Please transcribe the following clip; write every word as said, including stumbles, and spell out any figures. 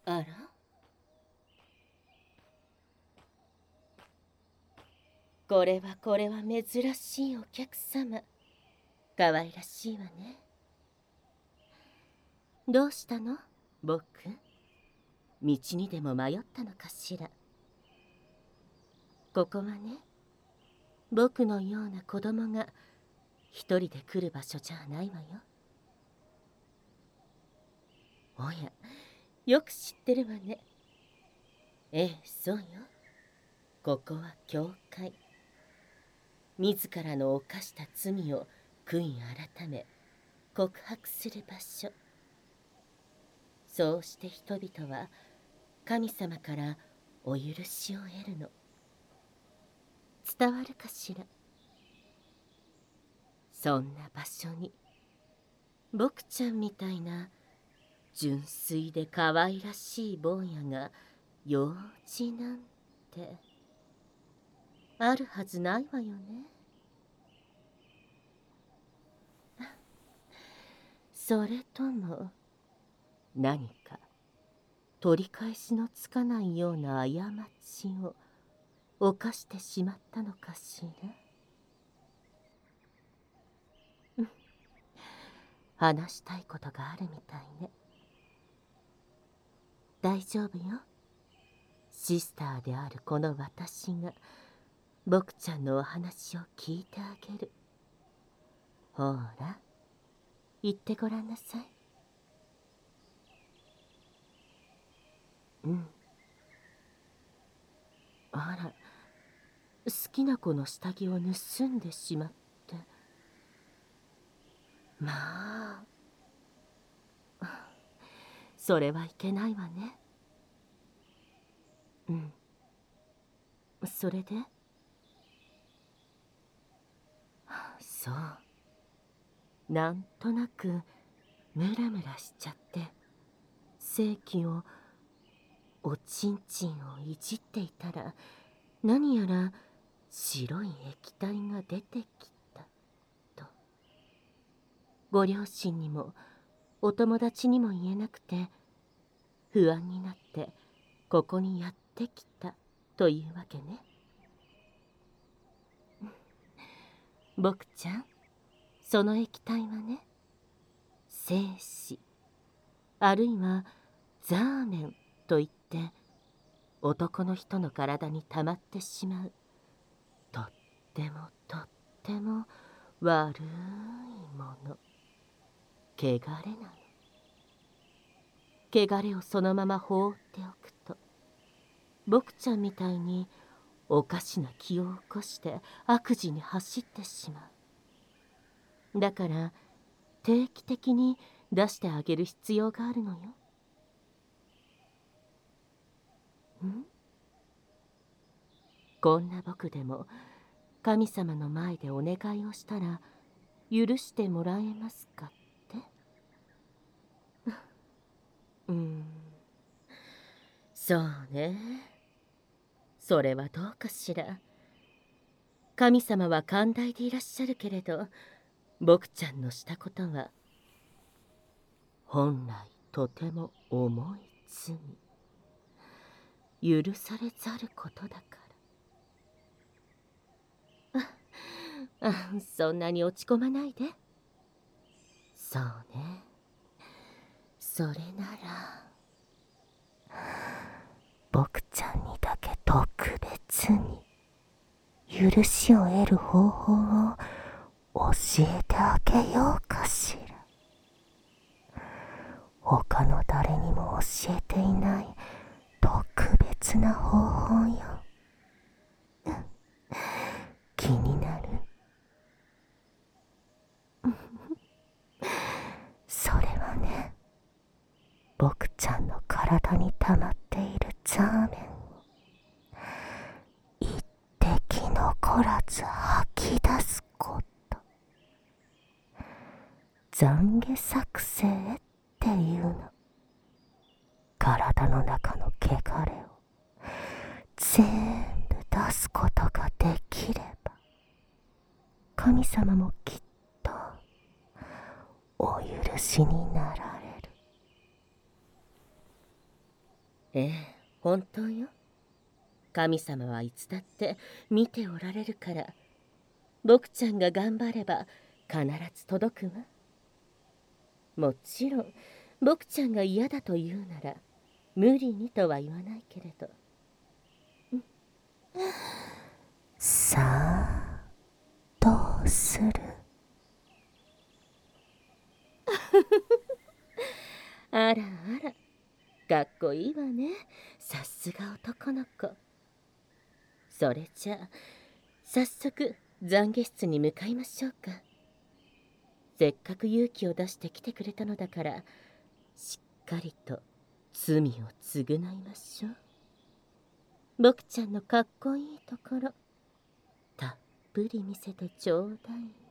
あら、これはこれは珍しいお客様。かわいらしいわね。どうしたの僕？道にでも迷ったのかしら。ここはね、僕のような子供が一人で来る場所じゃないわよ。おや、よく知ってるわね。ええ、そうよ。ここは教会。自らの犯した罪を悔い改め告白する場所。そうして人々は神様からお許しを得るの。伝わるかしら。そんな場所に僕ちゃんみたいな純粋で可愛らしい坊やが用事なんてあるはずないわよね。それとも何か取り返しのつかないような過ちを犯してしまったのかしら。話したいことがあるみたいね。大丈夫よ。シスターであるこの私が僕ちゃんのお話を聞いてあげる。ほら、言ってごらんなさい。うん。あら、好きな子の下着を盗んでしまって。まあ、それはいけないわね。うん。それで？そう。なんとなくムラムラしちゃって、性器をおちんちんをいじっていたら、何やら白い液体が出てきたと。ご両親にもお友達にも言えなくて、不安になってここにやってきたというわけね。僕ちゃん、その液体はね、精子あるいはザーメンといって男の人の体に溜まってしまうとってもとっても悪いもの、汚れなの。汚れをそのまま放っておくと、僕ちゃんみたいにおかしな気を起こして悪事に走ってしまう。だから定期的に出してあげる必要があるのよ。ん？こんな僕でも神様の前でお願いをしたら許してもらえますかって？うーん、そうね。それはどうかしら。神様は寛大でいらっしゃるけれど、僕ちゃんのしたことは本来とても重い罪、許されざることだから。ああ、そんなに落ち込まないで。そうね。それなら僕ちゃんにだけ特別に許しを得る方法を教えてあげようかしら。他の誰にも教えていない特別な方法よ。気になる？それはね、僕ちゃんの体に溜まっているザーメンを一滴残らず吐き出すこと。懺悔作成っていうの。体の中の汚れを全部出すことができれば、神様もきっとお許しになられる。 ええ、本当よ。神様はいつだって見ておられるから、僕ちゃんが頑張れば必ず届くわ。もちろん僕ちゃんが嫌だと言うなら無理にとは言わないけれど。さあ、どうする？あらあら、かっこいいわね。さすが男の子。それじゃあ早速懺悔室に向かいましょうか。せっかく勇気を出して来てくれたのだから、しっかりと罪を償いましょう。僕ちゃんのかっこいいところたっぷり見せてちょうだい。